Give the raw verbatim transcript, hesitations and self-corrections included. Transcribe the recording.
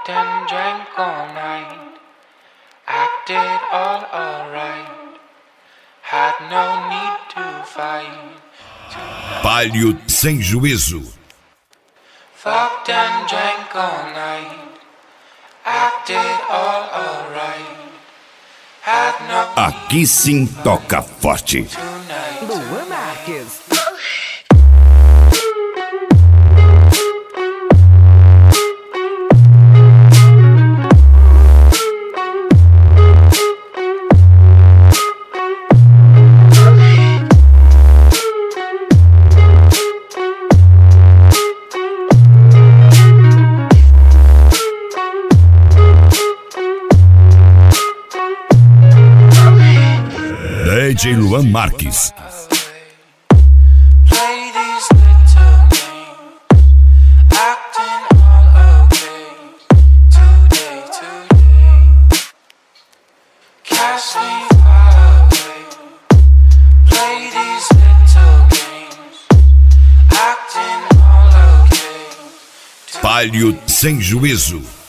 Fucked and drank all night, acted all alright, had no need to fight. Palio sem juízo. Fucked and drank all night, acted all alright, had no Aqui sim toca forte. tonight. Luan Marques. D J Luan Marques. Play these little games, acting all okay. Today, today, cast me far away. Play these little games, acting all okay. Palio sem juízo.